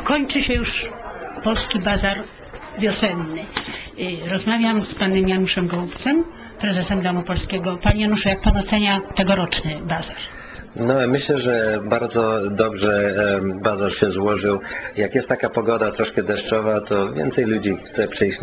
kończy się już Polski Bazar wiosenny. Rozmawiam z panem Januszem Gołubcem, prezesem Domu Polskiego. Panie Januszu, jak pan ocenia tegoroczny bazar? No, myślę, że bardzo dobrze bazar się złożył. Jak jest taka pogoda troszkę deszczowa, to więcej ludzi chce przyjść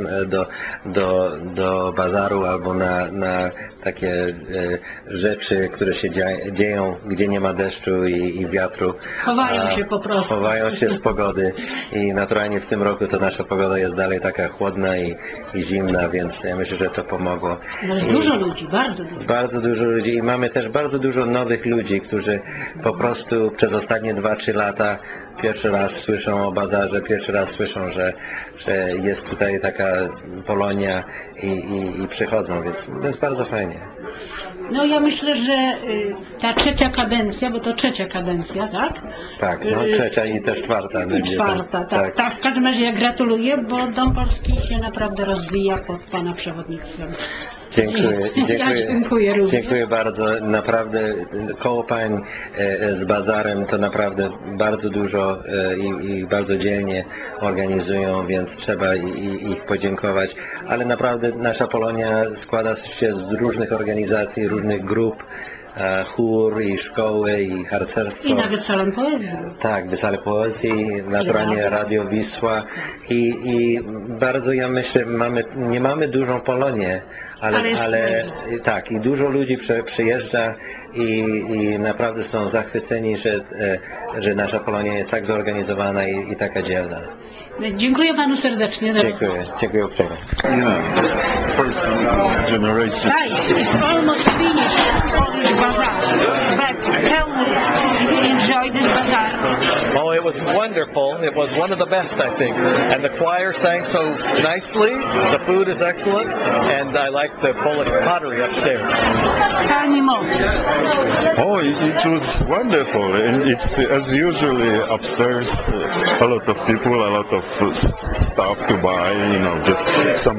do bazaru albo na takie rzeczy, które się dzieją, gdzie nie ma deszczu i wiatru. Chowają się po prostu. Chowają się z pogody i naturalnie w tym roku to nasza pogoda jest dalej taka chłodna i zimna, więc ja myślę, że to pomogło. No jest dużo ludzi, bardzo dużo. Bardzo dużo ludzi i mamy też bardzo dużo nowych ludzi, którzy po prostu przez ostatnie 2-3 lata pierwszy raz słyszą o bazarze, pierwszy raz słyszą, że jest tutaj taka Polonia i przychodzą, więc bardzo fajnie. No ja myślę, że ta trzecia kadencja, bo to trzecia kadencja, tak? Tak, no trzecia i też czwarta będzie. Czwarta, tak. Tak, w każdym razie ja gratuluję, bo Dom Polski się naprawdę rozwija pod pana przewodnictwem. Dziękuję. Ja dziękuję również. Dziękuję bardzo. Naprawdę koło pań z bazarem to naprawdę bardzo dużo i bardzo dzielnie organizują, więc trzeba ich podziękować. Ale naprawdę nasza Polonia składa się z różnych organizacji, różnych grup. Chór i szkoły i harcerstwo. I nawet salon poezji. Tak, Wesele Poezji, naturalnie Radio Wisła i bardzo ja myślę, nie mamy dużą Polonię, ale tak, i dużo ludzi przyjeżdża i naprawdę są zachwyceni, że nasza Polonia jest tak zorganizowana i taka dzielna. Dziękuję panu serdecznie. Dziękuję uprzejmie. Yeah, first generation. Guys, it's almost finished Polish Bazaar. But tell me, did you enjoy this bazaar? Oh, it was wonderful. It was one of the best, I think. And the choir sang so nicely. The food is excellent. And I like the Polish pottery upstairs. Pani Mo. Oh, it was wonderful. And it's as usually upstairs, a lot of people, a lot of stuff to buy. You know, just some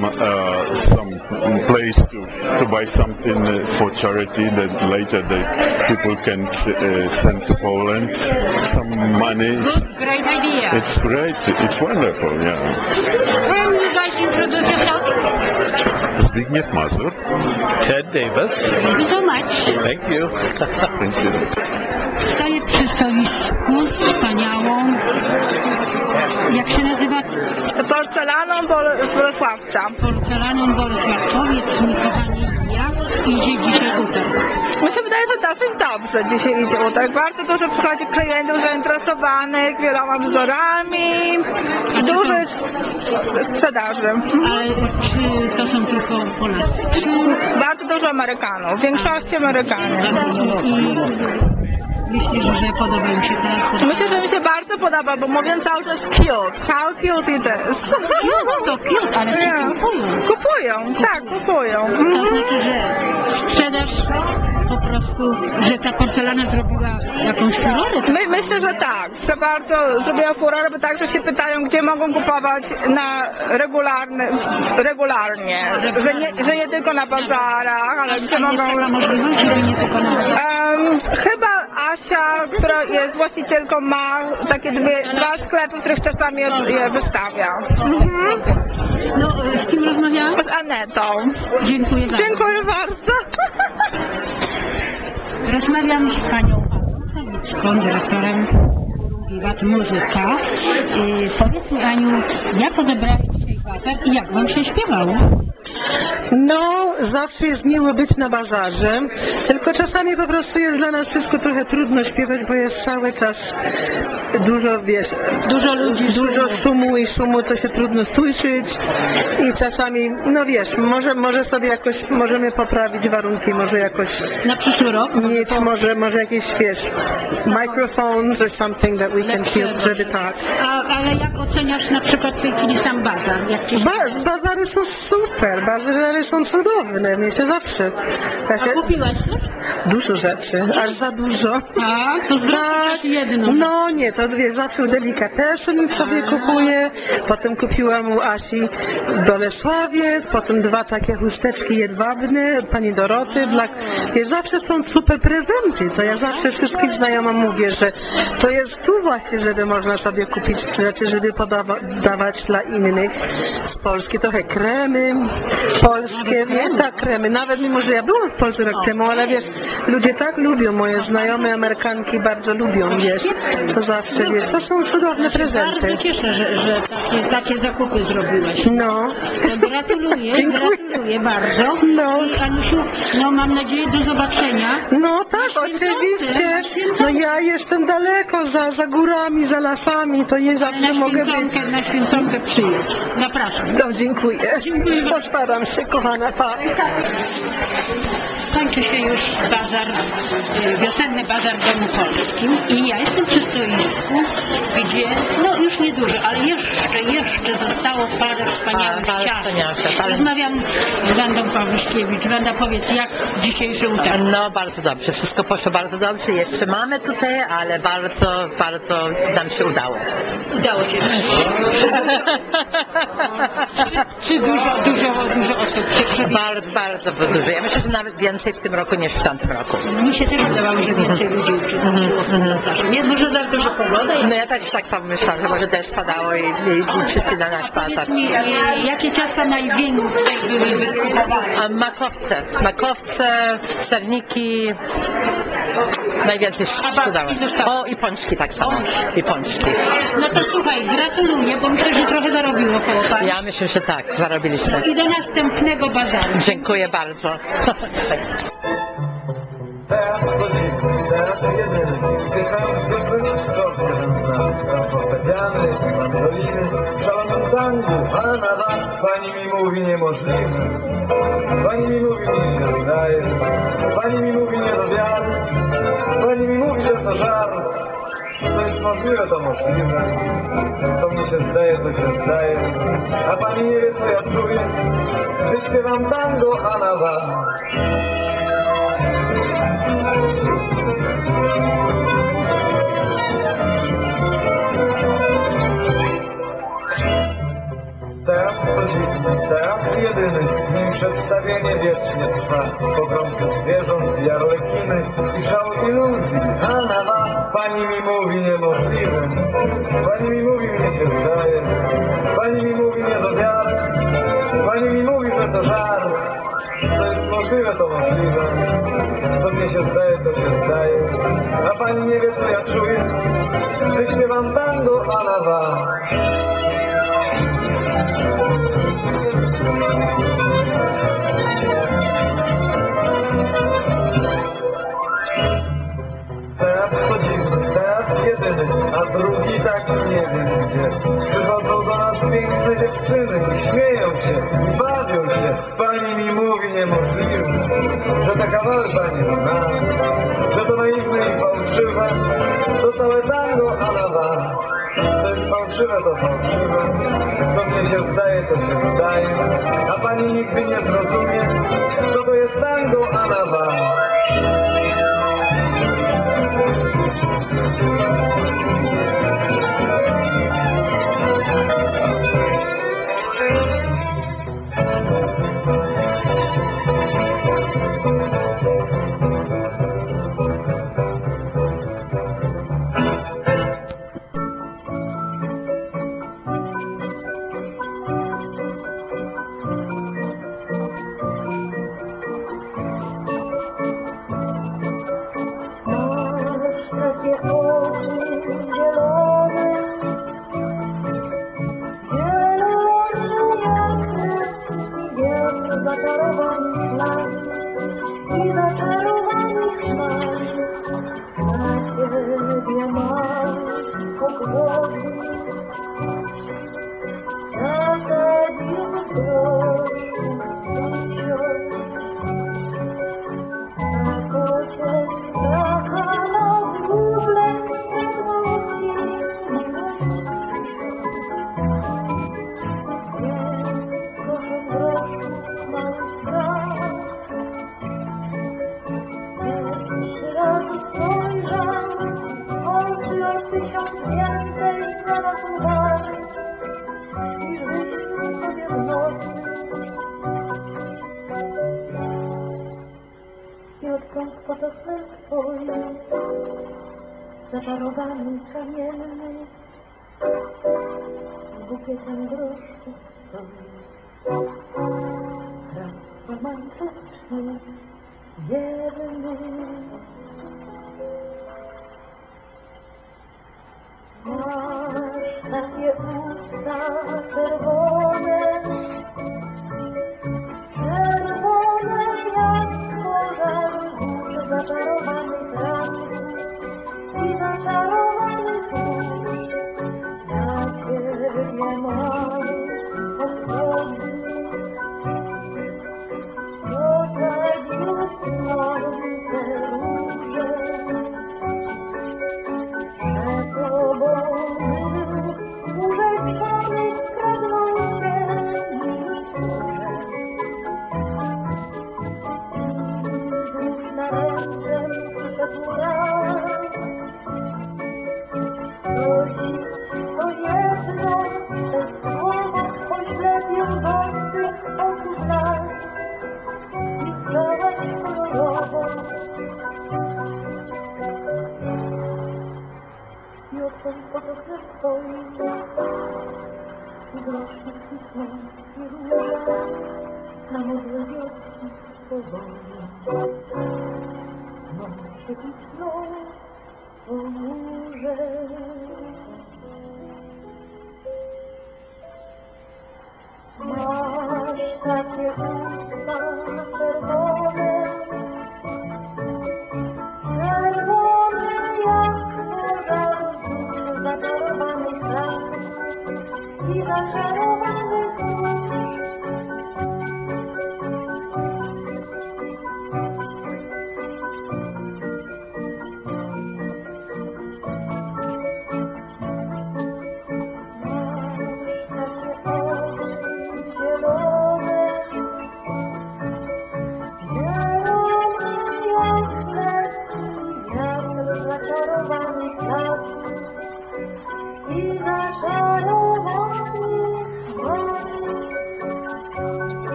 place to buy something for charity that later the people can send to Poland. Some money. Great idea. It's great. It's wonderful. Yeah. Can you guys introduce yourself? Zbigniew Mazur. Ted Davis. Thank you so much. Thank you. Thank you. Stoję przy stoisku z wspaniałą, jak się nazywa? Porcelaną Bolesławca. Porcelaną Bolesławcowiec, mi kochani, jak idzie dzisiaj utarg? Mi się wydaje, że dosyć dobrze dzisiaj idzie utarg. Bardzo dużo przychodzi klientów zainteresowanych wieloma wzorami. Dużo jest sprzedaży. Ale czy to są tylko Polacy? Bardzo dużo Amerykanów, w większości Amerykanie. Myślisz, że podoba mi się ta... Myślę, że mi się bardzo podoba, bo mówię cały czas cute. How cute it is. To cute, ale czy kupują? Kupują, tak, kupują. To znaczy, że sprzedaż po prostu, że ta porcelana zrobiła jakąś furorę? Myślę, że tak, że bardzo zrobiła furorę, bo także się pytają, gdzie mogą kupować na regularnie, że nie tylko na bazarach, ale gdzie mogą... Jest taka możliwość, żeby nie tylko na... Chyba Asia, która jest właścicielką, ma takie dwa sklepy, w których czasami je wystawia. No, z kim rozmawiałam? Z Anetą. Dziękuję bardzo. Dziękuję bardzo. Rozmawiam z panią Anią Sawicką, dyrektorem Wiwat Muzyka. Powiedz mi, Aniu, jak odebrałeś dzisiaj bazar i jak wam się śpiewało? No, zawsze jest miło być na bazarze, tylko czasami po prostu jest dla nas wszystko trochę trudno śpiewać, bo jest cały czas dużo, wiesz, Dużo ludzi, dużo szumu, co się trudno słyszeć i czasami, no wiesz, może sobie jakoś, możemy poprawić warunki, może jakoś na przyszły rok? mieć, może jakieś, wiesz, microphones or something that we can feel, żeby tak. Ale jak oceniasz na przykład w tej chwili sam bazar? Bazary są super, bazary są cudowne, myślę zawsze. A kupiłaś coś? Dużo rzeczy, aż za dużo. A, to zdrowo chociaż jedno. No nie, to wiesz, zawsze delikatesy sobie kupuję, potem kupiłam u Asi w Bolesławiec, potem 2 takie chusteczki jedwabne, pani Doroty, wiesz, zawsze są super prezenty, to ja zawsze wszystkim znajomym mówię, że to jest tu właśnie, żeby można sobie kupić rzeczy, żeby dawać dla innych z Polski, trochę kremy polskie, nie, tak, kremy, nawet mimo, że ja byłam w Polsce rok temu, ale wiesz, ludzie tak lubią, moje znajome Amerykanki bardzo lubią, wiesz, to zawsze, wiesz, to są cudowne prezenty. Bardzo cieszę, że takie zakupy zrobiłaś. No. To gratuluję, Dziękuję. gratuluję bardzo. No. I Aniusiu, no mam nadzieję do zobaczenia. No tak, oczywiście. No ja jestem daleko, za górami, za lasami, to nie zawsze mogę być. Na święconkę przyjedź. Zapraszam. No, dziękuję. Dziękuję bardzo. Postaram się, kochana, pa. Kończy się już bazar, wiosenny bazar w Domu Polskim i ja jestem przy stoisku, gdzie, no już niedużo, ale jeszcze zostało parę wspaniałych ciast. Rozmawiam z Wandą Pawluszkiewicz. Wanda, powiedz, jak dzisiejszy utarg? No bardzo dobrze, wszystko poszło bardzo dobrze, jeszcze mamy tutaj, ale bardzo nam się udało. Udało się. Czy dużo osób się przebiegło? Bardzo dużo. Ja myślę, że nawet więcej w tym roku niż w tamtym roku. Mi się też wydawało, że więcej ludzi uczestniczyło w tym bazarze. Nie, może dlatego, że pogoda jest. No ja też tak samo myślałam, że może deszcz padało i przycina nasz bazar. Powiedz mi, jakie ciasta najwięcej były wykupowane? A makowce, serniki, najwięcej sprzedały. O, i pączki tak samo. I pączki. No to słuchaj, gratuluję, bo myślę, że trochę zarobiło koło pani. Ja myślę, że tak, zarobiliśmy. I do następnego bazaru. Dziękuję bardzo. Teraz godziny, teraz jedyny, gdzie są zwykły sztok, jeden znak, tam fortepiany i mandoliny, w szalonym tangu, a na wach pani mi mówi niemożliwe. Pani mi mówi, mi się zdaje, pani mi mówi nie do wiary, pani mi mówi, że to żart. To jest możliwe, to możliwe, co mnie się zdaje, to się zdaje, a pani nie wie, co ja czuję, gdy śpiewam tango, a na wach. Teraz to dziwny, teraz jedyny, w nim przedstawienie wiecznie trwa. Pogromcy zwierząt i arlekiny i szał iluzji, a na wach pani mi mówi niemożliwe. Pani mi mówi, mnie się zdaje, pani mi mówi nie do wiary, pani mi mówi, że to żart. Co jest możliwe, to możliwe, co mnie się zdaje, to się zdaje, a pani nie wie, co ja czuję, gdy śpiewam tango, a na wach. Teraz to dziwny, teraz jedyny, a drugi taki nie wiem gdzie. Przychodzą do nas piękne dziewczyny i śmieją się, i bawią się. Pani mi mówi niemożliwe, że te kawały pani zna, że to naiwne i fałszywe, to całe tango, a na wach. Co jest fałszywe, to fałszywe, co mnie się zdaje, to się zdaje, a pani nigdy nie zrozumie, co to jest tango, a na wach. zasuwasz i życiu sobie w nocy. I odkąd potoczek twój zaczarowany, kamienny z bukietem groszków stoi. Raz romantyczny, wierny. Masz takie usta czerwone, czerwone jak pożar gór zaczarowanych ran i zaczarowanych dusz. Na ciebie mam odpowiedź, posadziły słońce róże. Przed tobą był urzeczony, kradną się niż kurze. I wzdłuż naręczem przyszedł raz prosić o jedno te słowa, oślepił wąsych oczu blask i zdołać kolorową. I odkąd potoczek twoi i groszki kwitną i róża na modłę wioski powoli nocy kwitną o murze. Masz takie usta czerwone, czerwone jak pożar wzdłuż zaczarowanych ran i zaczarowanych